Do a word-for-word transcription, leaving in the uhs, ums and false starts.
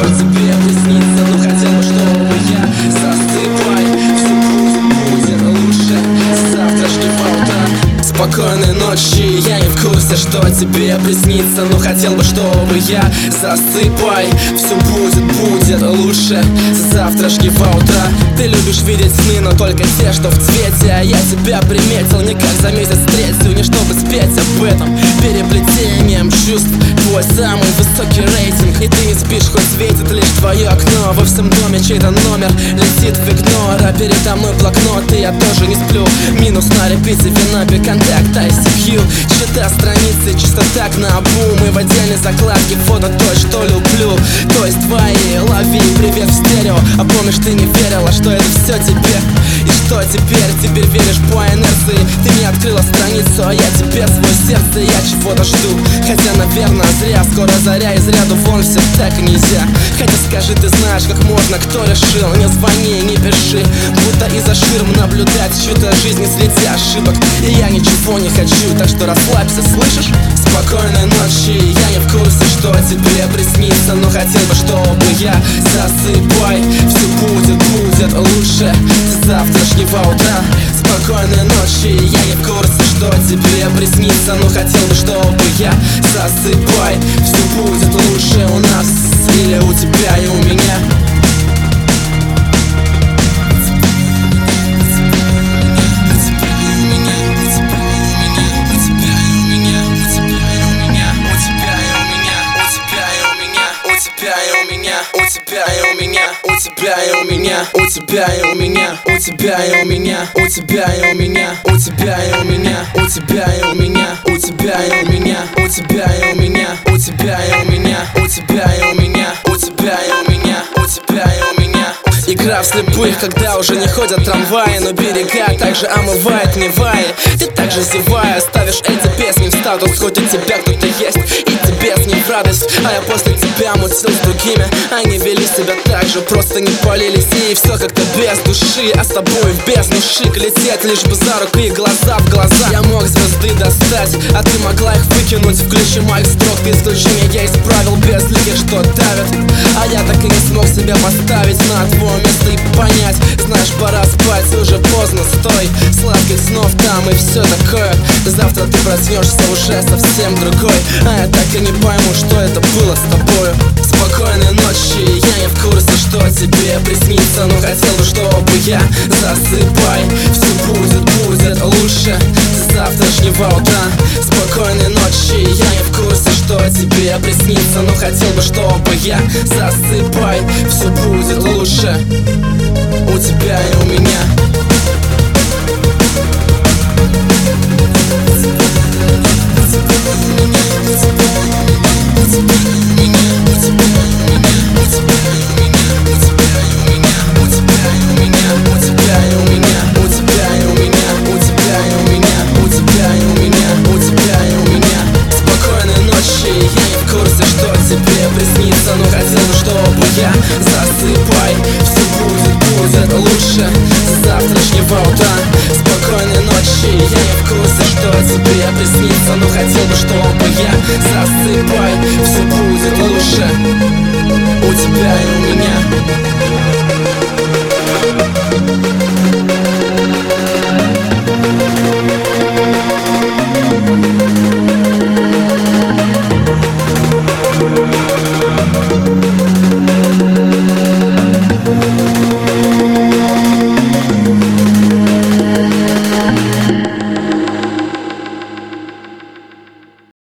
тебе приснится, но хотел бы, чтобы я засыпай. Все будет, будет лучше с завтрашнего утра. Спокойной ночи, я не в курсе, что тебе приснится, но хотел бы, чтобы я засыпай. Все будет, будет лучше с завтрашнего утра. Ты любишь видеть сны, но только те, что в цвете. А я тебя приметил не как за месяц третью, не чтобы спеть об этом переплетением чувств. Твой самый высокий рейтинг, и ты не спишь, хоть светит лишь твое окно. Во всем доме чей-то номер летит в игнор, а передо мной блокнот, и я тоже не сплю. Минус на репите, вина, контакт, ай си кью. Чита страницы чисто так на обум, и в отдельной закладке фото той, что люблю. То есть твои, лови привет в стерео. А помнишь, ты не верила, что это все тебе. И что теперь? Теперь веришь по инерции. Ты не открыла страницу, а я теперь свое сердце. Я чего-то жду, хотя, наверное, зря. Скоро заря, из ряду вон все так нельзя. Хотя скажи, ты знаешь, как можно, кто решил? Не звони, не пиши, будто из-за ширм наблюдать чью-то жизнь, не следя ошибок. И я ничего не хочу, так что расслабься, слышишь? Спокойной ночи, я не в курсе, что тебе приснится, но хотел бы, чтобы я засыпай. Все будет, будет лучше с завтрашнего утра. Спокойной ночи, я не в курсе, что тебе приснится, но хотел бы, чтобы я засыпай. Все будет лучше у нас, или у тебя и у меня. У тебя и у меня, у тебя и у меня, у тебя и у меня, у тебя и у меня, у тебя и у меня, у тебя и у меня, у тебя и у меня, у тебя и у меня, у тебя и у меня, у тебя и у меня, у тебя и у меня, у тебя и у меня, у тебя и у меня. Игра вслепых, когда уже не ходят трамваи, но берега также омывает Неваи. Ты также зевая ставишь эти песни в статус, хоть у тебя кто-то есть, и тебе с ним в радость. А я после тебя мутил с другими, они вели себя так же, просто не полились. И все как-то без души, а с тобой в бездну шик лететь, лишь бы за руку и глаза в глаза. Я мог звезды достать, а ты могла их выкинуть. В ключе моих строк ты исключение я исправил без ликих, что давят. А я так и не смог себя поставить на твое место и понять. Знаешь, пора спать, уже поздно, стой. Сладких снов там и все такое. Завтра ты проснешься уже совсем другой, а я так и не пойму, что это было с тобою. Спокойной ночи, я не в курсе, что тебе приснится, но хотел бы, чтобы я засыпай. Все будет, будет лучше с завтрашнего утра. Спокойной ночи, я не в курсе, что тебе приснится, но хотел бы, чтобы я засыпай. Все будет лучше у тебя и у меня. Но хотел бы, чтобы я засыпай. Все будет, будет лучше с завтрашнего утра. Спокойной ночи, я не в курсе, что тебе приснится, но хотел бы, чтобы я засыпай. Все будет лучше у тебя и у меня.